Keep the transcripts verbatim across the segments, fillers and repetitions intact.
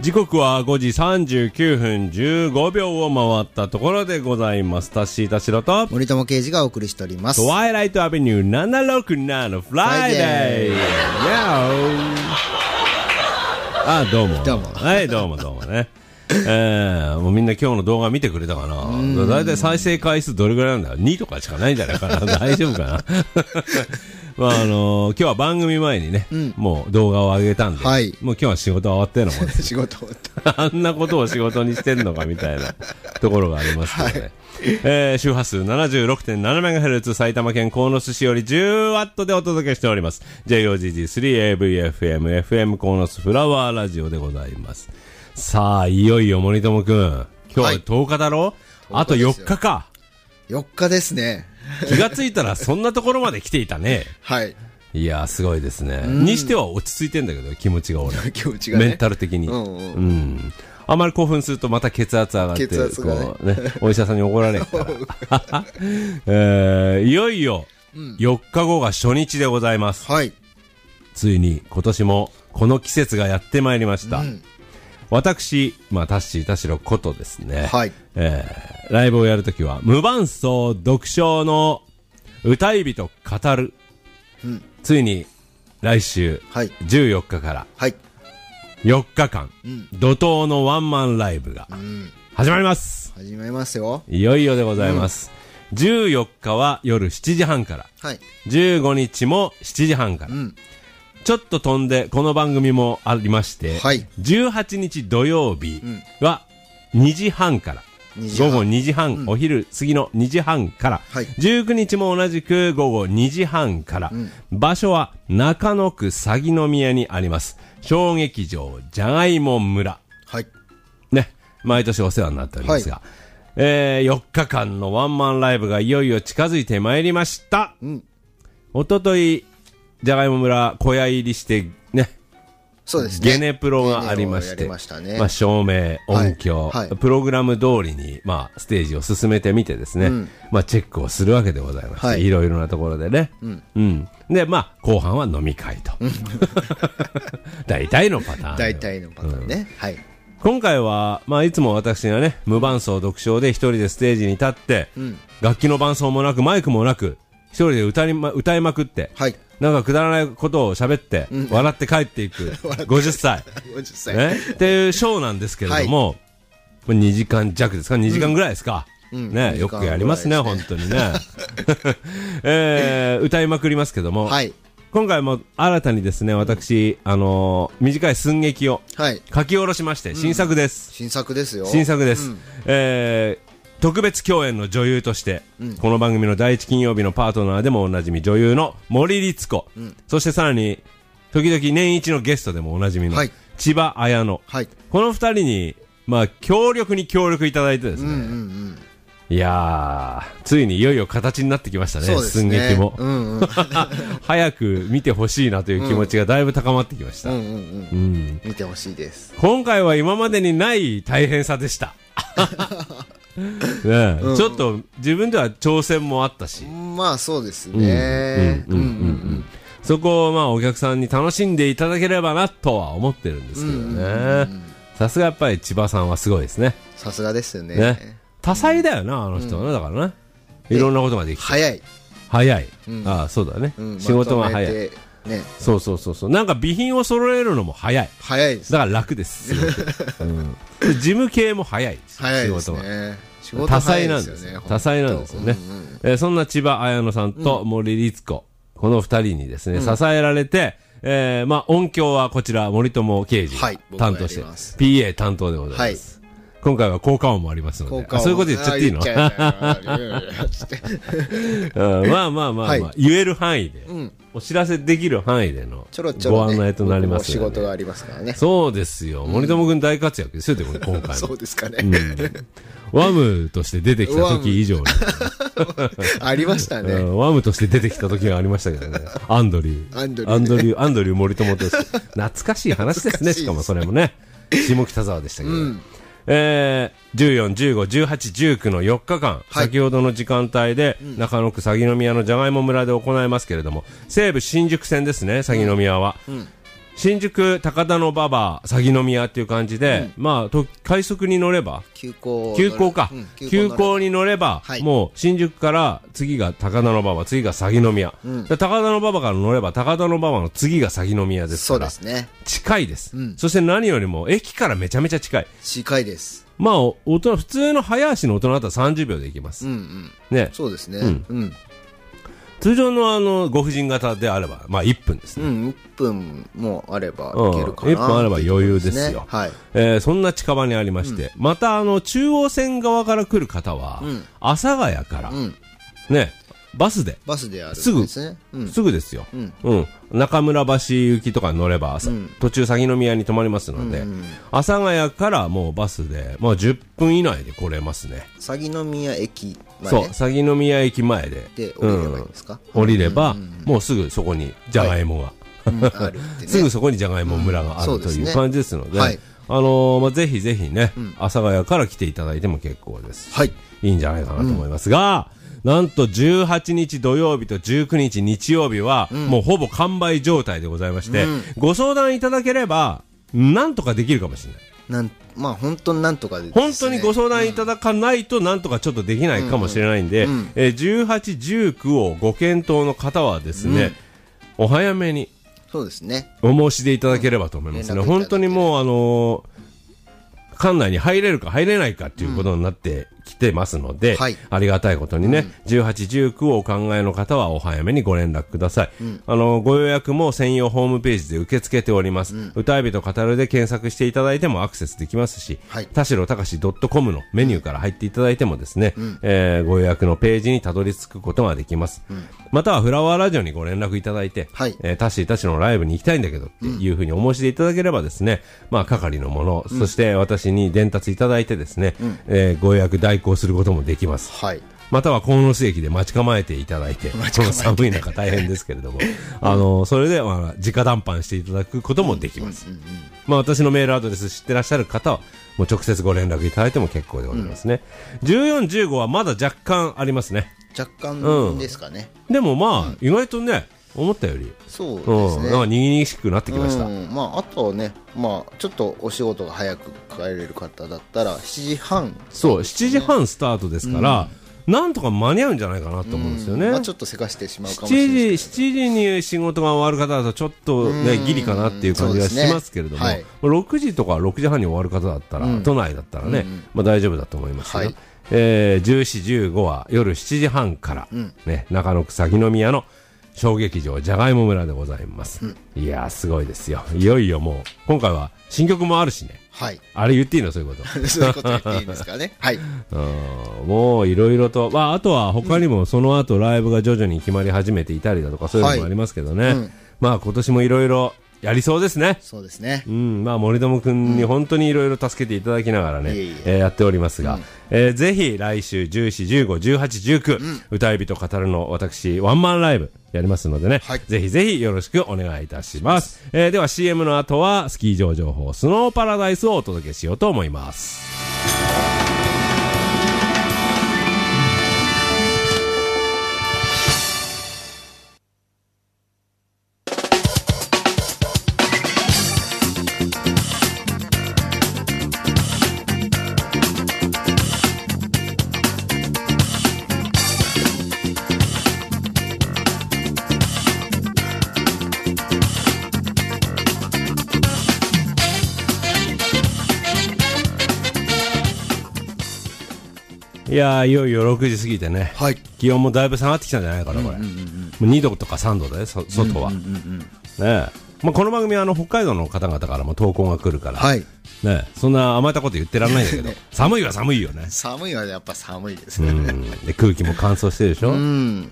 時刻はごじさんじゅうきゅうふんじゅうごびょうを回ったところでございます。タッシー田代と森友刑事がお送りしております。 トワイライトアベニューななろくななフライデー。あ、どうも。 どうも。 はい、どうもどうもね。えー、もうみんな今日の動画見てくれたかな。だいたい再生回数どれぐらいなんだよ。にとかしかないんじゃないかな。大丈夫かな。まああのー、今日は番組前にね、うん、もう動画を上げたんで、はい、もう今日は仕事終わってんのもんです。 仕事終わった。 あんなことを仕事にしてんのかみたいなところがありますので、はい、えー、周波数 ななじゅうろくてんななメガヘルツ 埼玉県鴻巣市より じゅうワット でお届けしております。ジェイオージージースリーエーブイエフエム エフエム 鴻巣フラワーラジオでございます。さあ、いよいよ森友くん、今日はとおかだろ、はい、あとよっかか。 よっかですね。 気がついたらそんなところまで来ていたね。 はい。 いやー、すごいですね。にしては落ち着いてんだけど、気持ちが俺。 気持ちがね。 メンタル的に。うん、うんうん、あまり興奮するとまた血圧上がって、 血圧がね、 こうね、お医者さんに怒られるから。えー、いよいよ、よっかごが初日でございます。 はい。 ついに今年もこの季節がやってまいりました。うん、私、まあ、タッシー田代ことですね。 はい。 えー、ライブをやるときは、無伴奏読書の歌い人語る。うん、ついに来週、はい、じゅうよっかから、はい、よっかかん、うん、怒涛のワンマンライブが始まります。 始まりますよ。 いよいよでございます。うん、じゅうよっかは夜しちじはんから、はい、じゅうごにちもしちじはんから、うん、ちょっと飛んでこの番組もありまして、はい、じゅうはちにち土曜日はにじはんから、ごごにじはん、うん、お昼過ぎのにじはんから、はい、じゅうくにちも同じくごごにじはんから、うん、場所は中野区鷺宮にあります小劇場じゃがいも村、はい、ね、毎年お世話になっておりますが、はい、えー、よっかかんのワンマンライブがいよいよ近づいてまいりました。うん、おとといじゃがいも村小屋入りしてね、 そうですね、 ゲネプロがありまして、 ましたね、 まあ、照明、音響、はいはい、プログラム通りに、まあ、ステージを進めてみてですね、うん、まあ、チェックをするわけでございまして、はい、いろいろなところでね、うんうん、で、まあ、後半は飲み会と大体のパターン、 大体のパターンね、うん、はい、 今回は、まあ、いつも私がね無伴奏独唱で一人でステージに立って、うん、楽器の伴奏もなくマイクもなく一人で歌いま、歌いまくって、はい、なんかくだらないことを喋って、うん、笑って帰っていくごじゅっさい、 ごじゅっさい、 ね、っていうショーなんですけれども、はい、にじかんじゃくですか、にじかんぐらいですか、うんね、よくやりますね、本当にね、えー、歌いまくりますけども、はい、今回も新たにですね、私、あのー、短い寸劇を書き下ろしまして、新作です、 うん、新作ですよ、 新作です、うん、えー特別共演の女優として、うん、この番組の第一金曜日のパートナーでもおなじみ女優の森律子、うん、そしてさらに時々年一のゲストでもおなじみの千葉綾乃、はい、この二人に、まあ、強力に協力いただいてですね、うんうんうん、いやーついにいよいよ形になってきましたね、寸劇も、うんうん、早く見てほしいなという気持ちがだいぶ高まってきました、うんうんうんうん、 見てほしいです。 今回は今までにない大変さでしたね、うん、ちょっと自分では挑戦もあったし、 まあそうですね、 そこをまあお客さんに楽しんでいただければなとは思ってるんですけどね。さすがやっぱり千葉さんはすごいですね。 さすがですよ ね, ね多彩だよな、あの人はね、うん、だからねいろんなことができて早い早い、うん、ああそうだね、うん、仕事が早い、ね、そうそうそうそう、なんか備品を揃えるのも早い早いです、 だから楽ですうん、事務系も早いです、 早いですね、 仕事は仕事多彩なんですよ、多彩なんですよね、うんうん、えー、そんな千葉綾乃さんと森律子、うん、この二人にですね、うん、支えられて、えー、まあ音響はこちら森友刑事が担当して、はい、ピーエー 担当でございます、はい、今回は効果音もありますので、あ、そういうこと言っちゃっていいのうん、まあまあまあ、まあ、はい、言える範囲で、うん、お知らせできる範囲でのご案内となりますので、 仕事がありますからね。 そうですよ、森友君大活躍ですよ、今回もそうですかね、 うん、ワムとして出てきた時以上にありましたね、 うん、ワムとして出てきた時がありましたけどね、アンドリューアンドリュー、ね、アンドリュー、アンドリュー森友として懐かしい話ですね、しかもそれもね下北沢でしたけど、うん、えー、じゅうよん、じゅうご、じゅうはち、じゅうくのよっかかん、はい、先ほどの時間帯で、うん、中野区鷺宮のじゃがいも村で行いますけれども、西武新宿線ですね、鷺宮は、うんうん、 新宿高田馬場鷺宮っていう感じで、うん、まあと快速に乗れば急行急行か、うん、急行に乗れば、はい、もう新宿から次が高田馬場、次が鷺宮、うん、高田馬場から乗れば高田馬場の次が鷺宮ですから、 そうですね、 近いです、うん、そして何よりも駅からめちゃめちゃ近い近いです。 まあ大人普通の早足の大人だったらさんじゅうびょうで行きます、 うんうん、 ね、 そうですね、うんうん、 通常のあのご婦人型であればまあいっぷんですね、 うん、いっぷんもあればいけるかな、 うん、いっぷんあれば余裕ですよ、 はい、 えー、そんな近場にありまして、うん、またあの中央線側から来る方は、うん、阿佐ヶ谷から、うん、ねバスでバスであるんですね、 すぐ、うん、すぐですよ、うんうん、中村橋行きとかに乗れば、うん、途中鷺宮に泊まりますので、うんうん、阿佐ヶ谷からもうバスで、まあ、じゅっぷん以内で来れますね。 鷺宮駅前、 そう鷺宮駅前でで降りればいいんですか、 うん、降りれば、うんうんうん、もうすぐそこにじゃがいもが、はいうんあるってね、すぐそこにじゃがいも村がある、うん、という感じですので、はい、あのーまあ、ぜひぜひね、うん、阿佐ヶ谷から来ていただいても結構ですし、はい、いいんじゃないかなと思いますが、うんなんとじゅうはちにち土曜日とじゅうくにち日曜日は、うん、もうほぼ完売状態でございまして、うん、ご相談いただければなんとかできるかもしれない。 なんまあ本当になんとかでですね、 本当にご相談いただかないとなんとかちょっとできないかもしれないんで、うんうんえー、じゅうはち、じゅうくをご検討の方はですね、うん、お早めにそうですねお申し出いただければと思いますね、うん、本当にもうあのー、館内に入れるか入れないかっていうことになってきてますので、うんはい、ありがたいことにね、うん、じゅうはち、じゅうくをお考えの方はお早めにご連絡ください、うん、あのご予約も専用ホームページで受け付けております、うん、歌い人語るで検索していただいてもアクセスできますし、はい、田代隆 .com のメニューから入っていただいてもですね、うんえー、ご予約のページにたどり着くことができます、うん、またはフラワーラジオにご連絡いただいて、はいえー、タッシーたちのライブに行きたいんだけどっていうふうにお申し出いただければですね、まあ係のもの、うん、そして私に伝達いただいてですね、うんえー、ご予約代行することもできます、はい、または鴻巣駅で待ち構えていただいて、この寒い中大変ですけれども、あのそれで、まあ、直談判していただくこともできます、うんうんうんうんまあ、私のメールアドレス知ってらっしゃる方はもう直接ご連絡いただいても結構でございますね、うん、じゅうよん、じゅうごはまだ若干ありますね。 若干ですかね、 うん、でもまあ、うん、意外とね思ったよりそうですね、 うん、なんかにぎにぎしくなってきました、 うんまあ、あとね、まあ、ちょっとお仕事が早く帰れる方だったらしちじはんそう、ね、しちじはんスタートですから、うん、なんとか間に合うんじゃないかなと思うんですよね、 うんまあ、ちょっとせかしてしまうかもしれないですけどしちじに仕事が終わる方だとちょっと、ね、ギリかなっていう感じがしますけれども、ねはい、ろくじとかろくじはんに終わる方だったら、うん、都内だったらね、うんまあ、大丈夫だと思いますよ、はいえー、じゅうよん、じゅうごは夜しちじはんから、うんね、中野区鷺宮の小劇場じゃがいも村でございます、うん、いやーすごいですよ。いよいよもう今回は新曲もあるしね、はい、あれ言っていいのそういうことそういうこと言っていいですかねはいうんもういろいろと、まあ、あとは他にもその後ライブが徐々に決まり始めていたりだとかそういうのもありますけどね、はいうん、まあ今年もいろいろやりそうですね。 そうですね。 うん、まあ森友くんに本当にいろいろ助けていただきながらね、うん、えー、やっておりますが、うん、えー、ぜひ来週じゅうよん、じゅうご、じゅうはち、じゅうく、うん、歌い人語るの私ワンマンライブやりますのでね、はい、ぜひぜひよろしくお願いいたします。えー、では シーエム の後はスキー場情報スノーパラダイスをお届けしようと思います。いやーいよいよろくじ過ぎてね、はい、気温もだいぶ下がってきたんじゃないかな、これ、うんうんうん、もうにどとかさんどだよ、そ外は、うんうんうんうん、ねえ、まあ、この番組はあの北海道の方々からも投稿が来るから、はい、ねえ、そんな甘えたこと言ってらんないんだけど寒いは寒いよね。 寒いはやっぱ寒いですね、うん、 で空気も乾燥してるでしょ、うん、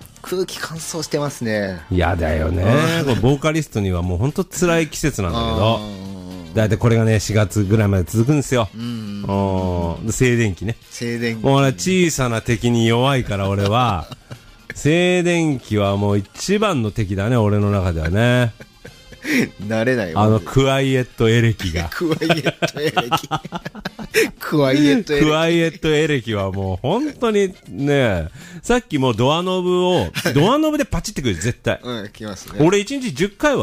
空気乾燥してますね。 嫌だよねこれボーカリストにはもう本当辛い季節なんだけど、だいたいこれがねしがつぐらいまで続くんですよ。うんで静電気ね。 静電気。 もうね小さな敵に弱いから俺は静電気はもう一番の敵だね俺の中ではね。 慣れないよ。 あのクワイエットエレキが。 クワイエットエレキ。クワイエットエレキ。 クワイエットエレキはもう本当にね、さっきもドアノブをドアノブでパチってくる絶対。 うん来ますね。 俺一日じゅっかいは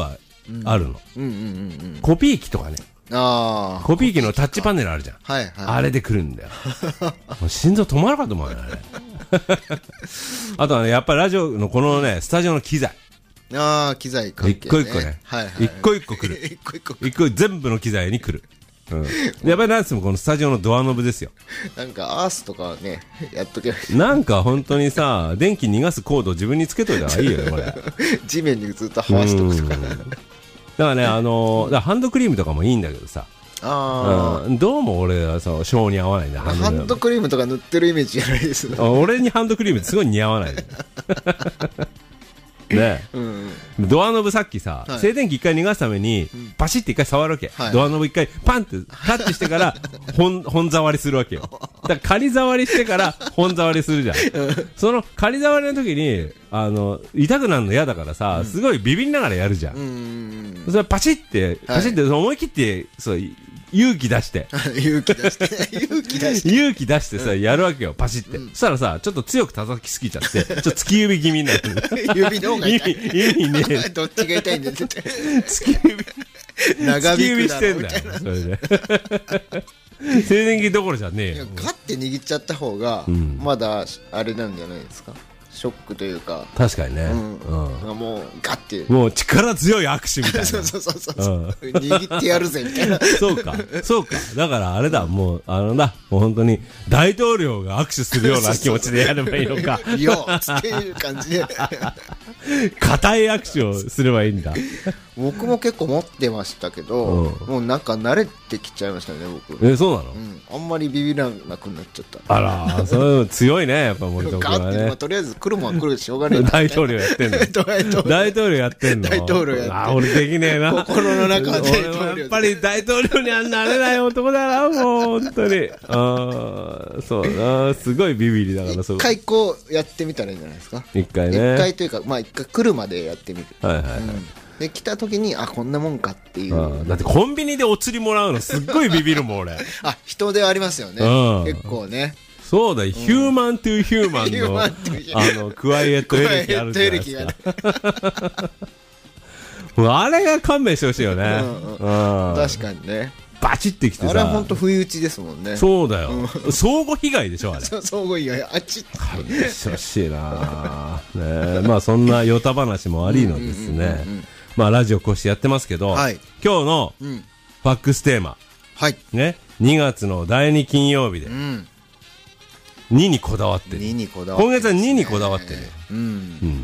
あるの。コピー機とかね。ああ。コピー機のタッチパネルあるじゃん。はいはい。あれで来るんだよ。もう心臓止まるかと思うよ、あれ。あとはね、やっぱりラジオのこのね、スタジオの機材。 ああ、機材関係、ね。 一個一個ね。はいはい。一個一個来る。一個一個来る。一個全部の機材に来る。うん。やっぱりなんつってもこのスタジオのドアノブですよ。 なんかアースとかね、やっとけばいい。なんか本当にさ、電気逃がすコードを自分につけといた方がいいよね、これ。 地面にずっとはわしとくとか。だからね、あのー、だからハンドクリームとかもいいんだけどさ。あうん、どうも俺はそう性に合わないんだ。 ハンドクリームとか塗ってるイメージじゃないですね。 俺にハンドクリームすごい似合わないね、うんうん、ドアノブさっきさ、はい、静電気一回逃がすために、うん、パシッて一回触るわけ、はい、ドアノブ一回パンってタッチしてから本本触りするわけよ。だから仮触りしてから本触りするじゃん。その仮触りの時にあの痛くなるの嫌だからさ、うん、すごいビビりながらやるじゃん。うんうんうん、それパシッてパシッて、はい、思い切ってそう勇気出して勇気出して勇気出して勇気出してさ、うん、やるわけよパシって、うん、そしたらさちょっと強く叩きすぎちゃってちょっと突き指気味になってる。 指の方が痛い。 意味ねどっちが痛いんだって。 突き指長引くだろみたいな。それで静電気どころじゃねえよ。 ガッて握っちゃった方が、うん、まだあれなんじゃないですか。ショックというか。 確かにね、うんうん、もうガッてもう力強い握手みたいな。 そうそうそうそう、うん、握ってやるぜみたいな。 そうかそうか。だからあれだ、もうあのだもう本当に大統領が握手するような気持ちでやればいいのか。 いやっていう感じで固い握手をすればいいんだ。 僕も結構持ってましたけど、うん、もうなんか慣れてきちゃいましたね僕。 えそうなの、うん、 あんまりビビらなくなっちゃった。 あらそれ強いねやっぱ森友君はね。 まあ、とりあえず来るもんは来るでしょうがない。 大統領やってんの。大統領やってんの。 大統領やってんの。 あ俺できねえな。 心の中は大統領。 やっぱり大統領にはなれない男だなもう本当に。ああそうな、すごいビビりだから。 一回こうやってみたらいいんじゃないですか。 一回ね。 一回というかまあ一回来るまでやってみる。 はいはいはい。うんで来た時にあこんなもんかっていう。 だってコンビニでお釣りもらうのすっごいビビるもん俺。 あ人でありますよね、うん、結構ね。 そうだ、うん、ヒューマントゥーヒューマンのあのクワイエットエレキあるじゃないですか。もうあれが勘弁してほしいよね、うんうん、確かにね。 バチってきてさ、 あれは本当不意打ちですもんね。 そうだよ、うん、相互被害でしょあれ。 相互被害あっちって勘弁してほしいなね。まあそんなヨタ話もありのですね、まあラジオこうしてやってますけど、はい、今日のファックステーマ、はいね、にがつのだいに金曜日で、うん、ににこだわってる。 ににこだわってる、 今月はににこだわってる、うんうん、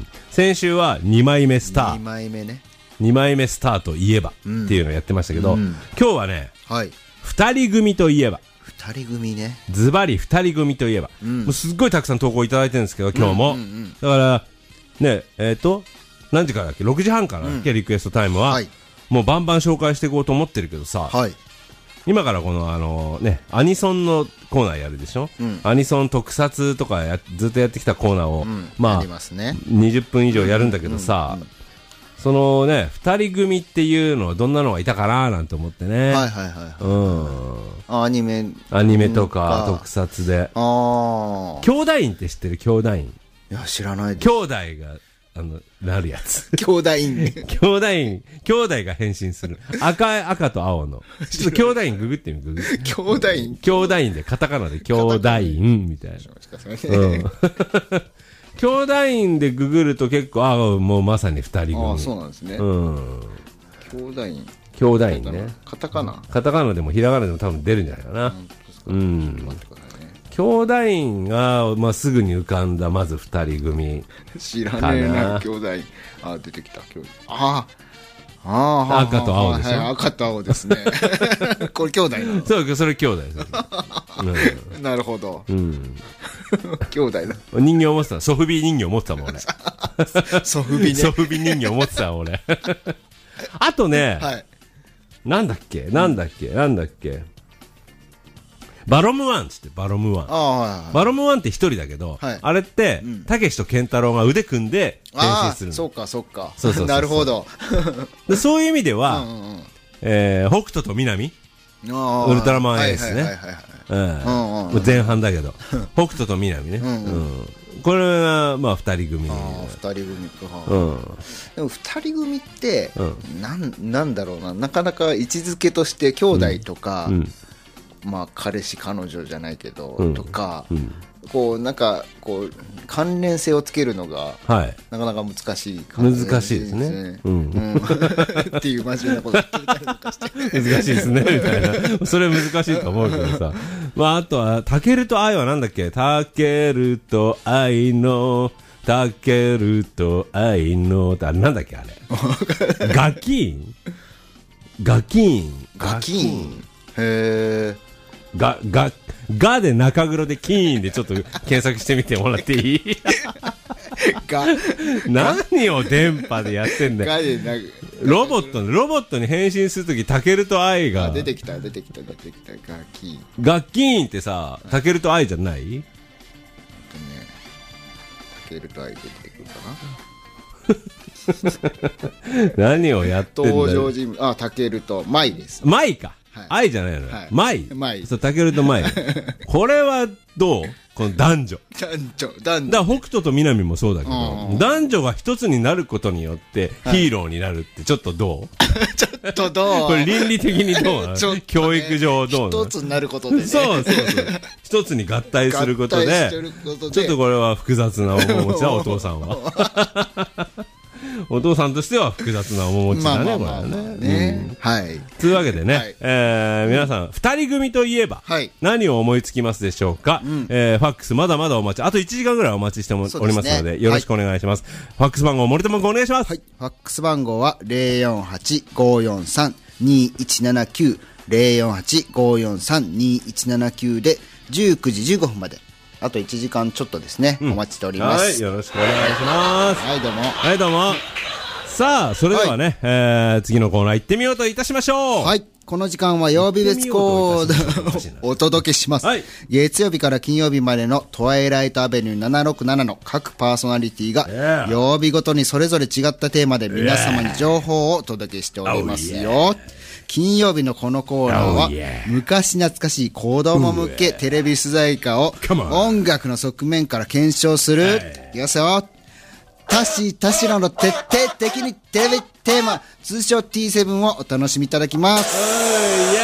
先週はにまいめスター、 にまいめね、 にまいめスターといえばっていうのをやってましたけど、うん、今日はね、はい、ふたり組といえば、 ふたり組ね、 ズバリふたり組といえば、うん、もうすっごいたくさん投稿いただいてるんですけど今日も、うんうんうん、だからねえっ、ー、と何時からだっけ、ろくじはんからだっけ、うん、リクエストタイムは、はい、もうバンバン紹介していこうと思ってるけどさ、はい、今からこのあのねアニソンのコーナーやるでしょ、うん、アニソン特撮とかやずっとやってきたコーナーを、うん、まありますね、 にじゅっぷん以上やるんだけどさ、うんうんうん、そのねふたり組っていうのはどんなのがいたかななんて思ってね。 はいはいはい、はい、うん、アニメアニメとか特撮で、ああ兄弟院って知ってる？兄弟院。 いや知らないです。 兄弟があのなるやつ。 兄弟院。 兄弟院、兄弟が変身する。赤い赤と青の。ちょっと兄弟院ググってみググ。 兄弟院。 兄弟院でカタカナで兄弟院みたいな。うん。兄弟院でググると結構あもうまさに二人組。 あそうなんですね。うん。兄弟院。 兄弟院ね。 カタカナ。 カタカナでもひらがなでも多分出るんじゃないかな。うん。待ってください。兄弟院が、まあ、すぐに浮かんだまず二人組知らねえな兄弟院。あ出てきた兄弟。あああ赤と青でしょ、 はい、赤と青ですね。これ兄弟なの？ そうそれ兄弟です、 うん、なるほど、うん、兄弟だ。 人形持ってた、ソフビ人形持ってたもん俺。 ソフビね、 ソフビ人形持ってた俺。あとね、はい、なんだっけなんだっけ、うん、なんだっけバロムワンっつってバロムワン、あ、はいはい、バロムワンって一人だけど、はい、あれってたけしと健太郎が腕組んで変身するの。 そうかそうか、 そうそうそうそう、 なるほど。 でそういう意味では、うんうんうん、えー、北斗と南ウルトラマンエースね、前半だけど北斗と南ね、うんうん、 これはまあ二人組。 ああ、二人組か。うん。でも二人組って、うん、なん、なんだろうな、なかなか位置づけとして兄弟とか、うんうん、まあ彼氏彼女じゃないけど、うん、とか、うん、こうなんかこう関連性をつけるのが、はい、なかなか難しい感じですね。 難しいですね。うん。うん、 っていう真面目なこと言ってみたりとかして。 難しいですねみたいな。それ難しいと思うけどさ。まああとはタケルと愛はなんだっけ？タケルと愛のタケルと愛のってあれなんだっけあれ？ガキーン？ガキーン？ ガキーン？へー。 が、が、がで中黒でキーンでちょっと検索してみてもらっていい？が、何を電波でやってんだよ。ロボット、ロボットに変身するとき、タケルとアイが。 出てきた、出てきた、出てきた、ガキーン。 ガキーンってさ、タケルとアイじゃない？えっとね、 タケルとアイ出てくるかな。何をやってんだよ。 登場人物、あ、タケルとマイです。 マイか。はい、愛じゃないのよ。はい、マイ。 マイ。 そう、タケルとマイ。これはどう？この男女。 男女、男女。 だから北斗と南もそうだけど、男女が一つになることによってヒーローになるってちょっとどう？ ちょっとどう？ これ倫理的にどうなの？ね、教育上どうなの？ 一つになることでね。 そうそうそう。一つに合体することで、ことでちょっとこれは複雑な面持ちだ、お父さんは。お父さんとしては複雑な面持ちだね、これはね。 はい。 というわけでね、はい、えー、皆さん、二人組といえば、はい、何を思いつきますでしょうか、うん、えー、ファックスまだまだお待ち、あといちじかんぐらいお待ちしても、ね、おりますので、よろしくお願いします。はい、ファックス番号、森友君お願いします。はい。 ファックス番号は ゼロよんはち ごーよんさん にいちななきゅう ゼロよんはち ごーよんさん にいちななきゅう でじゅうくじじゅうごふんまで。あといちじかんちょっとですね、うん、お待ちしております。 はい、よろしくお願いします。 はい、どうも。 はい、どうも。さあ、それではね、はい、えー、次のコーナー行ってみようといたしましょう。 はい。この時間は曜日別コードをお届けします。はい、月曜日から金曜日までのトワイライトアベニューななろくななの各パーソナリティが、yeah. 曜日ごとにそれぞれ違ったテーマで皆様に情報をお届けしておりますよ。Yeah. 金曜日のこのコーナーは、oh, yeah. 昔懐かしい子供向けテレビ主題歌を音楽の側面から検証する。いきますよ。タシタシロの徹底的にテレビテーマ通称 ティーセブン をお楽しみいただきます。 イエ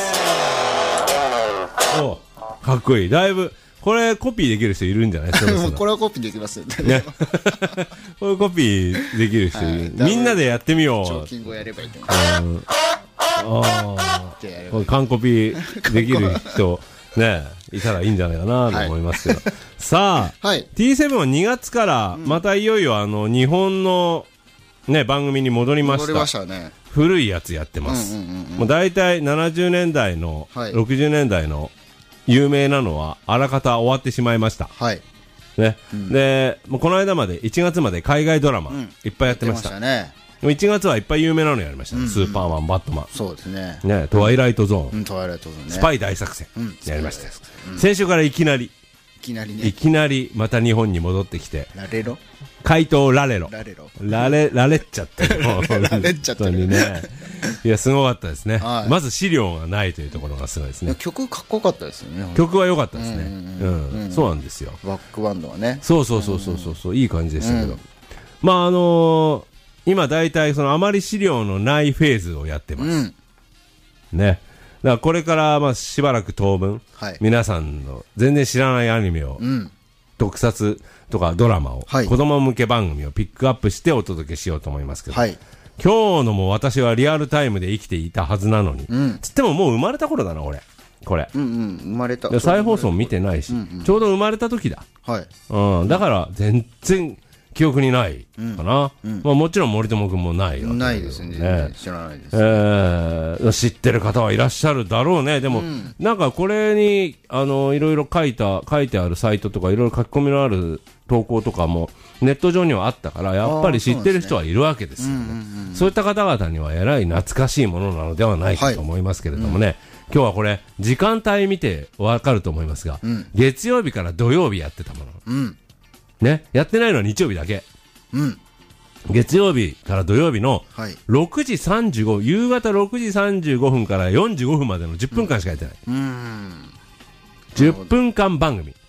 ーイ。おかっこいい。だいぶこれコピーできる人いるんじゃないですか。 これはコピーできますよね。これコピーできる人いる、はい、みんなでやってみよう。 彫金語やればいいと思います。 ああ、これ完コピーできる人ねいたらいいんじゃないかなと思いますけど、はい、さあ、はい、ティーセブン はにがつからまたいよいよあの日本の、ね、番組に戻りました。 戻りましたね。 古いやつやってます。もう大体ななじゅうねんだいの、はい、ろくじゅうねんだいの有名なのはあらかた終わってしまいました。はいねうん、でもうこの間までいちがつまで海外ドラマ、うん、いっぱいやってました。やってましたね。いちがつはいっぱい有名なのやりましたね、うんうん、スーパーマン、バットマン、 そうですね、 ねトワイライトゾーン、 うん、トワイライトゾーンね、 スパイ大作戦、うん、やりました、うん、先週からいきなりいきなりねいきなりまた日本に戻ってきて、 ラレロ怪盗ラレロラレロラレラレっちゃってるラレっちゃってるね。いやすごかったですね、はい、まず資料がないというところがすごいですね。 曲かっこよかったですよね。 曲は良かったですね、うんそうなんですよ。 バックバンドはね、 そうそうそうそうそうそういい感じでしたけど、うん、まああのー今大体そのあまり資料のないフェーズをやってます、うん、ね。だからこれからまあしばらく当分、はい、皆さんの全然知らないアニメを、うん、特撮とかドラマを、はい、子供向け番組をピックアップしてお届けしようと思いますけど、はい、今日のも私はリアルタイムで生きていたはずなのに、うん、つってももう生まれた頃だな俺これ、 うんうん、生まれた再放送見てないし、うんうん、ちょうど生まれた時だ、はいうん、だから全然記憶にないかな、うんうんまあ、もちろん森友君もないよ、ね、 ないですね、知らないです、 えー、知ってる方はいらっしゃるだろうね。でも、うん、なんかこれにあのいろいろ書いた書いてあるサイトとかいろいろ書き込みのある投稿とかもネット上にはあったからやっぱり知ってる人はいるわけですよね。そうですね、うんうんうん、そういった方々にはえらい懐かしいものなのではないかと思いますけれどもね、はいうん今日はこれ時間帯見て分かると思いますが、うん、月曜日から土曜日やってたもの、うんね、やってないのは日曜日だけ、うん、月曜日から土曜日のろくじさんじゅうご、はい、夕方ろくじさんじゅうごふんからよんじゅうごふんまでのじゅっぷんかんしかやってない、うん、じゅっぷんかん番組、はい、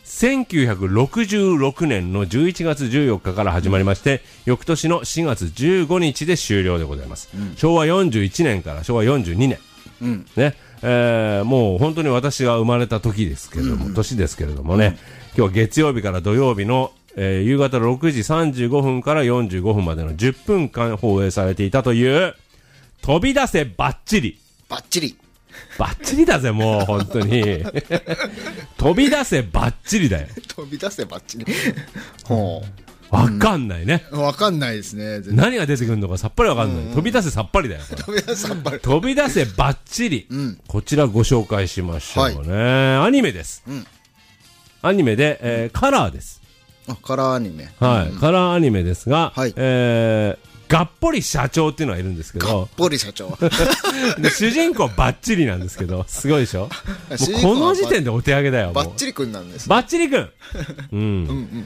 せんきゅうひゃくろくじゅうろくねんのじゅういちがつじゅうよっかから始まりまして、うん、翌年のしがつじゅうごにちで終了でございます。うん、しょうわよんじゅういちねんからしょうわよんじゅうにねん。うん、ね、えー、もう本当に私が生まれた時ですけれども、うんうん、年ですけれどもね、うん、今日は月曜日から土曜日の、えー、夕方ろくじさんじゅうごふんからよんじゅうごふんまでのじゅっぷんかん放映されていたという、飛び出せバッチリ。 バッチリ。 バッチリだぜ、もう、本当に。飛び出せバッチリだよ。 飛び出せバッチリ。ほう。わかんないね。 わ、うん、かんないですね。 何が出てくるのかさっぱりわかんない。うんうん、飛び出せさっぱりだよ。 飛び出せさっぱり。 飛び出せバッチリ。うん、こちらご紹介しましょうね。はい、アニメです。うん、アニメで、えー、カラーです。 あ、カラーアニメ。 はい。うん、カラーアニメですが、はい、えー、がっぽり社長っていうのがいるんですけど。 がっぽり社長。 で、主人公バッチリなんですけど、すごいでしょ。もうこの時点でお手上げだよ。 バッチリくんなんです、ね。 バッチリくん。うん。うんうん、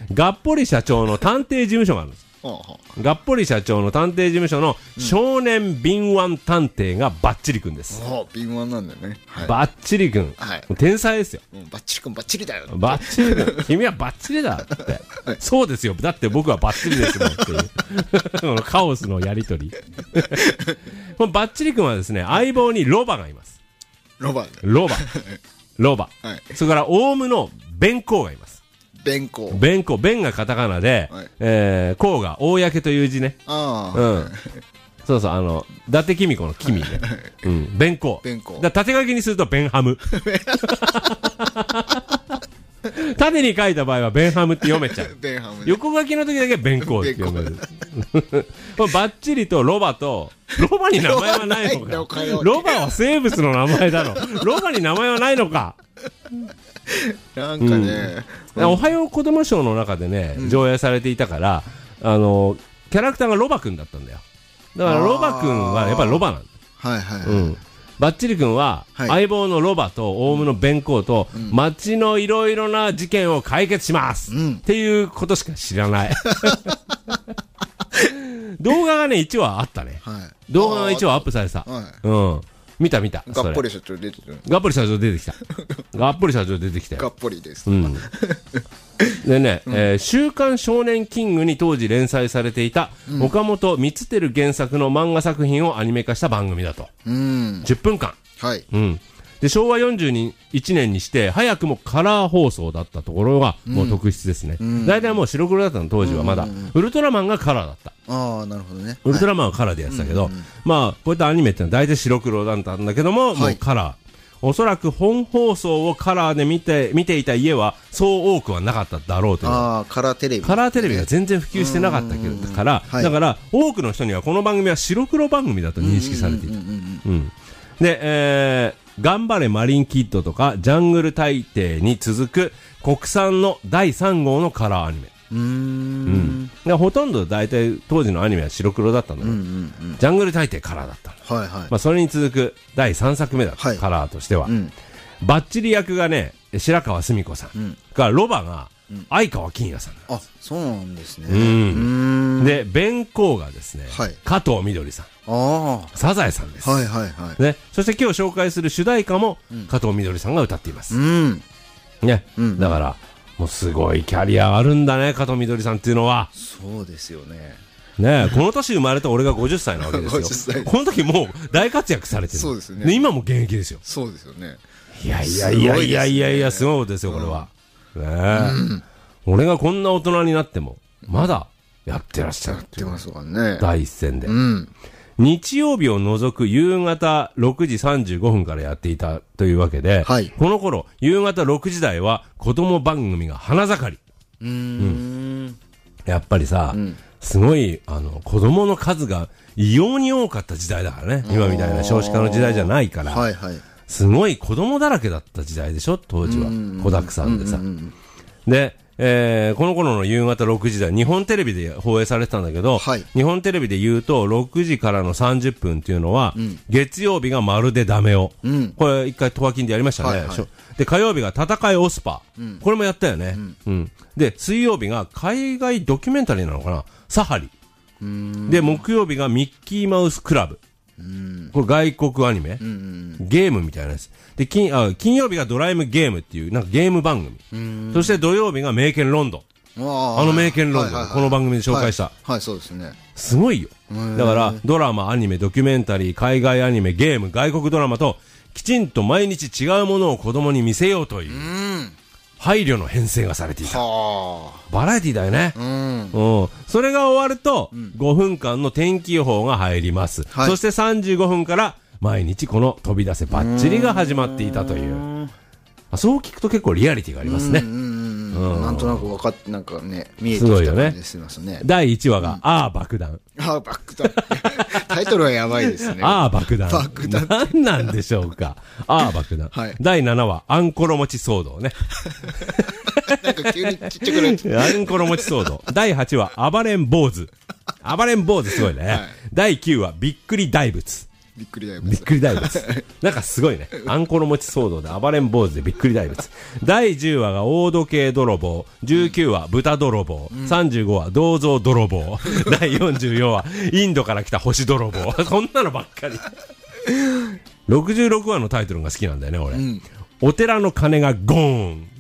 がっぽり社長の探偵事務所があるんです。がっぽり社長の探偵事務所の少年敏腕探偵がバッチリくんです。 ああ、敏腕なんだよね。 はい、バッチリくん。はい、天才ですよ。 うん、バッチリくん、バッチリだよ。 バッチリくん。君はバッチリだって。はい、そうですよ。だって僕はバッチリですもんっていう。このカオスのやりとり。このバッチリくんはですね、相棒にロバがいます。 ロバロバ。ロバ。はい、それからオウムの弁公がいます。 弁公。 弁公。弁がカタカナで、はい、えー、公が公という字ね。ああ。うん。そうそう、あの、伊達公子の君ね。うん。弁公。 弁公。 だ縦書きにするとベンハム。縦に書いた場合はベンハムって読めちゃう。 ベンハム、ね。 横書きの時だけ弁公って読める。バッチリとロバと、ロバに名前はないのか。ロバは生物の名前だろ。ロバに名前はないのか。 なんかね、 うん、おはよう子供賞の中でね、うん、上映されていたから、あのキャラクターがロバくんだったんだよ。だからロバくんはやっぱりロバなんだ。 はいはい、はい、 うん。バッチリくんは、はい、相棒のロバとオウムの弁公と、うん、街のいろいろな事件を解決します、うん、っていうことしか知らない。動画がねいちわあったね、はい、動画がいちわアップされてた、はい、うん、見た見た。 がっぽり社長出てきた。 がっぽり社長出てきた。がっぽり社長出てきたよ。 がっぽりです。 うん、でね、うん、えー、週刊少年キングに当時連載されていた、うん、岡本光輝原作の漫画作品をアニメ化した番組だと。うん、じゅっぷんかん。はい。うん。で、しょうわよんじゅういちねんにして、早くもカラー放送だったところが、もう特筆ですね。うん、大体もう白黒だったの、当時はまだ。うん、ウルトラマンがカラーだった。 ああ、なるほどね。 ウルトラマンはカラーでやってたけど、はい、まあ、こういったアニメってのは大体白黒だったんだけども、はい、もうカラー。おそらく本放送をカラーで見て、見ていた家は、そう多くはなかっただろうという。 ああ、カラーテレビ。 カラーテレビが全然普及してなかったから、はい、だから、多くの人にはこの番組は白黒番組だと認識されていた。で、えー、頑張れマリンキッドとかジャングル大帝に続く国産のだいさんごうのカラーアニメ。うーん、うん、ほとんど大体当時のアニメは白黒だったのよ、うんうんうん、ジャングル大帝カラーだったの、はいはい、まあ、それに続くだいさんさくめだった、はい、カラーとしては、うん、バッチリ役がね白川澄子さん、うん、からロバが相川金也さんなんです。 あ、そうなんですね。 うん、で弁公がですね、はい、加藤みどりさん、あサザエさんです、 はいはいはい、 ね、そして今日紹介する主題歌も加藤みどりさんが歌っています、うんね、うん、だからもうすごいキャリアあるんだね、加藤みどりさんっていうのは。 そうですよね。 ねえ、この年生まれた俺がごじゅっさいなわけですよ。この時もう大活躍されてる。 そうですね。 で今も現役ですよ。 そうですよね。 いやいやいやいやいやいや、すごいことですよこれは、うん、ねえ、うん、俺がこんな大人になってもまだやってらっしゃるっていう。 やってますからね。 第一線で、うん、日曜日を除く夕方ろくじさんじゅうごふんからやっていたというわけで、はい、この頃夕方ろくじ台は子供番組が花盛り。うーん、うん、やっぱりさ、うん、すごいあの子供の数が異様に多かった時代だからね。今みたいな少子化の時代じゃないから、はいはい、すごい子供だらけだった時代でしょ当時は。子だくさんでさ、うんうんうん、でえー、この頃の夕方ろくじ台、日本テレビで放映されてたんだけど、はい、日本テレビで言うとろくじからのさんじゅっぷんっていうのは、うん、月曜日がまるでダメを、うん、これ一回トワキンでやりましたね、はいはい、で火曜日が戦いオスパ、うん、これもやったよね、うんうん、で水曜日が海外ドキュメンタリーなのかな、サハリで木曜日がミッキーマウスクラブ 、これ外国アニメ、うんうん、ゲームみたいなやつ。で、金、あ、金曜日がドライムゲームっていう、なんかゲーム番組。そして土曜日が名犬ロンドン。あの名犬ロンドン、はいはいはい、この番組で紹介した。 はい、はい、そうですね。 すごいよ。だから、ドラマ、アニメ、ドキュメンタリー、海外アニメ、ゲーム、外国ドラマと、きちんと毎日違うものを子供に見せようという、う配慮の編成がされていた。バラエティだよね。うん。うん。それが終わると、ごふんかんの天気予報が入ります。はい、そしてさんじゅうごふんから、毎日この飛び出せバッチリが始まっていたという。そう聞くと結構リアリティがありますね。 なんとなく分かって、なんかね、見えてきた感じですますね。 だいいちわが、ああ爆弾。 ああ爆弾。タイトルはやばいですね。 ああ爆弾。 爆弾。 何なんでしょうか。ああ爆弾。はい。だいななわ、あんころ餅騒動ね。 なんか急にちっちゃくなっちゃう。あんころ餅騒動。だいはちわ、暴れん坊主。暴れん坊主すごいね。はい、だいきゅうわ、びっくり大仏。 びっくり大仏。 びっくり大仏。なんかすごいね。あんころ餅騒動で暴れん坊主でびっくり大仏。だいじゅうわが大時計泥棒。じゅうきゅうわ豚泥棒。うん、さんじゅうごわ銅像泥棒。だいよんじゅうよんわインドから来た星泥棒。そんなのばっかり。ろくじゅうろくわのタイトルが好きなんだよね、俺。うん、お寺の鐘がゴーン。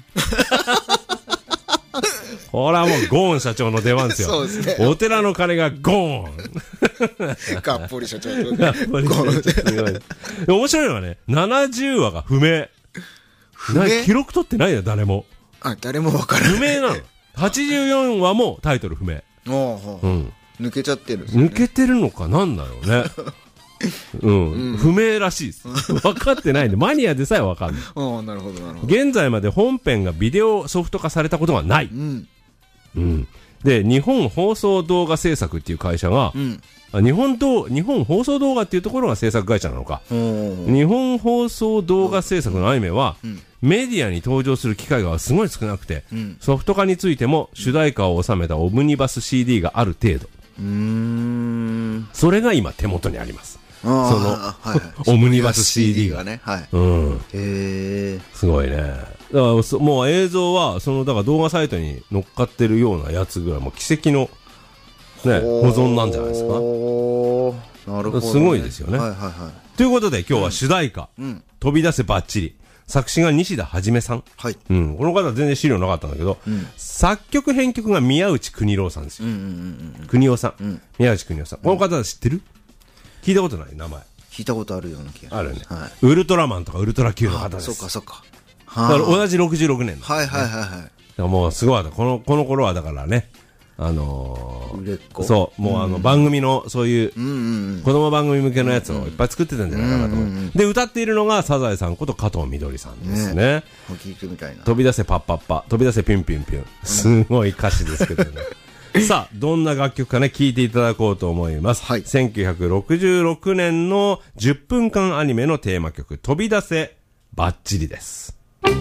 ほらもうゴーン社長の出番ですよ。 そうですね。 お寺の鐘がゴーン。がっぽり社長と。 がっぽり社長。すごい。面白いのはね、ななじゅうわが不明。 不明？ 記録取ってないよ、誰も。 あ、誰もわからない。 不明なの。はちじゅうよんわもタイトル不明。 うん。抜けちゃってるんですね。 抜けてるのかなんだろうね。うん、うん、不明らしいです。分かってないんで、マニアでさえ分かんない。 ああ、なるほど、なるほど。現在まで本編がビデオソフト化されたことがない。うん。うん。で、日本放送動画制作っていう会社が、うん、あ日本ど日本放送動画っていうところが制作会社なのか。日本放送動画制作のアニメは、うん、メディアに登場する機会がすごい少なくて、うん、ソフト化についても主題歌を収めたオムニバス シーディー がある程度。うーん。それが今手元にあります。その、はいはい、オムニバス シーディー がね、はい。うん。へー。すごいね。だからもう映像は、その、だから動画サイトに乗っかってるようなやつぐらい、もう奇跡の、ね、保存なんじゃないですか。なるほど、ね。すごいですよね。はいはいはい。ということで今日は主題歌、うん、飛び出せバッチリ。作詞が西田はじめさん。はい。うん。この方は全然資料なかったんだけど、うん、作曲編曲が宮内邦郎さんですよ。うんうんうんうん。邦夫さん。うん、宮内邦夫さん。この方は知ってる？聞いたことない名前。 聞いたことあるような気が。 あるね。はい。ウルトラマンとかウルトラ Q の方です。 そうかそうか。 だから同じろくじゅうろくねん、ね。 はいはいはいはい。だからもうすごいこのこの頃はだからね、あのー、 売れっ子。 そうもうあの番組のそういう子供番組向けのやつをいっぱい作ってたんじゃないかなと思う。うんうんうん、で歌っているのがサザエさんこと加藤みどりさんですね。ね聞いてみたいな。 飛び出せパッパッパ、飛び出せピュンピュンピュン。すごい歌詞ですけどね。さあ、どんな楽曲かね、聴いていただこうと思います。はい。せんきゅうひゃくろくじゅうろくねんのじゅっぷんかんアニメのテーマ曲、飛び出せバッチリです。飛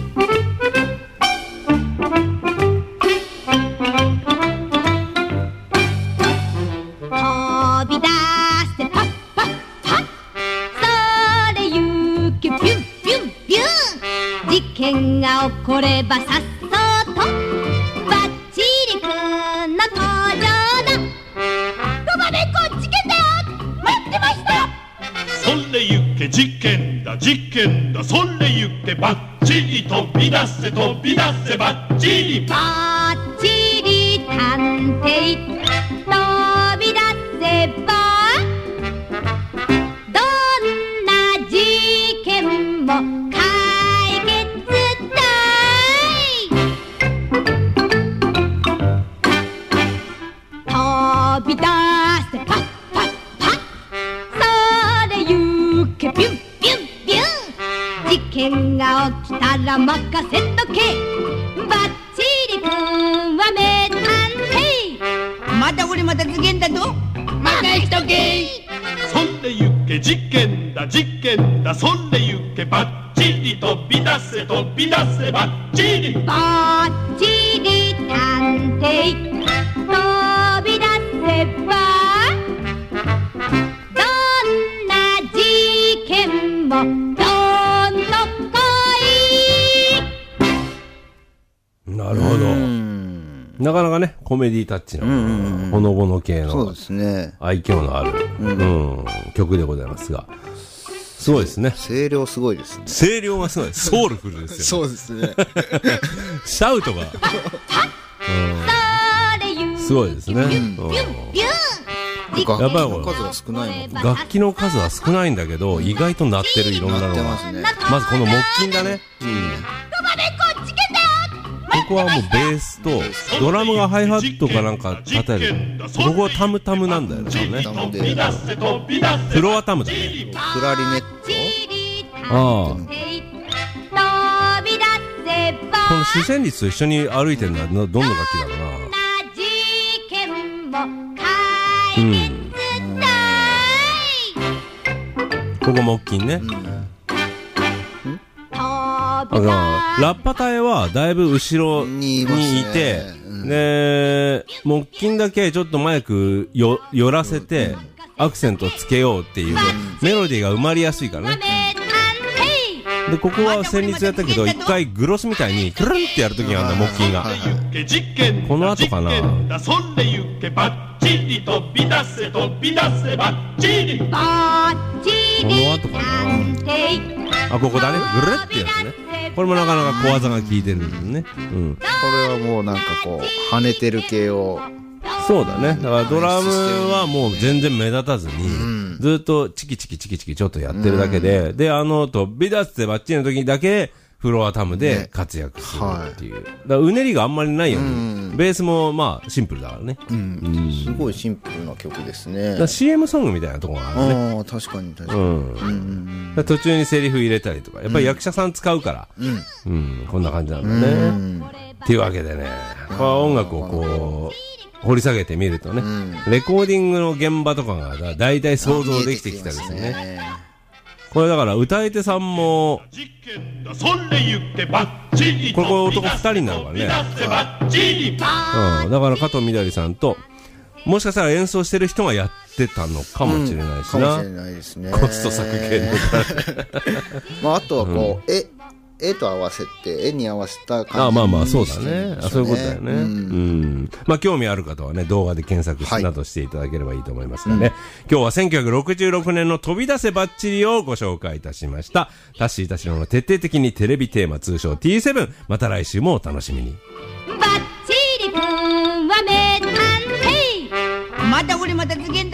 び出せパッパッパッ、それゆけピュンピュンピュン、事件が起こればさっそうと事件だ事件だそれゆけバッチリ飛び出せ飛び出せバッチリバッチリ探偵飛び出せばどんな事件も解決だい飛び出せパッパッパッそれゆけピュンピュンピュン事件が起きたら任せとけバッチリ君は名探偵また俺また次元だぞ任しとけそれゆけ事件だ事件だそれゆけバッチリ飛び出せ飛び出せバッチリバッチリ探偵飛び出せばどんとこいなるほどなかなかねコメディタッチの、うんうんうん、ほのぼの系の、 そうですね。 愛嬌のある、うんうん、曲でございますが。すごいですね。 声量すごいですね。 声量がすごい。ソウルフルですよね。 そうですね。 シャウトが、うん、すごいですね。うんうん楽器の数が少ないの。 楽器の数は少ないんだけど、意外と鳴ってるいろんなのが。 ますね、 まずこの木琴だね。うん。ここはもうベースと、ドラムがハイハットかなんか叩いる。ここはタムタムなんだよね。 タムで。 フロアタムだね。 クラリネット。 ああ。この主旋律と一緒に歩いてるのはどんな楽器だろうな。うん、ここ木琴ね、うん、あのラッパ隊はだいぶ後ろにいて、うん、で木琴だけちょっとマイクよ寄らせてアクセントつけようっていう、うん、メロディーが埋まりやすいからね。でここは旋律やったけど一回グロスみたいにクルンってやるときがあるんだ木琴が。この後かな。飛び出せ飛び出せバッチリ。この後かな。あ、ここだね。ぐるってやつね。これもなかなか小技が効いてるんですね。うん。 これはもうなんかこう跳ねてる系を。 そうだね。だからドラムはもう全然目立たずに、うん、ずっとチキチキチキチキちょっとやってるだけで、うん、であの飛び出せバッチリの時だけフロアタムで活躍するっていう、ね、はい、だからうねりがあんまりないように、うん、ベースもまあシンプルだからね、 うんうん、すごいシンプルな曲ですね。 だから シーエム ソングみたいなところがあるね。 ああ確かに確かに、うんうんうん、 途中にセリフ入れたりとかやっぱり役者さん使うから、うんうん、こんな感じなんだね、うん、っていうわけでね、これは音楽をこう掘り下げてみるとね、うん、レコーディングの現場とかがだいたい想像できてきたですよね。これだから歌い手さんもこれこれ男ふたりになるからね、うん、だから加藤みどりさんともしかしたら演奏してる人がやってたのかもしれないしな、うん、 かもしれないですね。 コスト削減でまああとはこう、うん、え絵と合わせて絵に合わせた感じに、 あまあまあそうだね、あそういうことだよね、うんうん、まあ興味ある方はね動画で検索しなどしていただければいいと思いますがね、はい、今日はせんきゅうひゃくろくじゅうろくねんの飛び出せバッチリをご紹介いたしました。タッシー田代の徹底的にテレビテーマ通称 ティーセブン、 また来週もお楽しみに。バッチリ君は名探偵、また俺また次元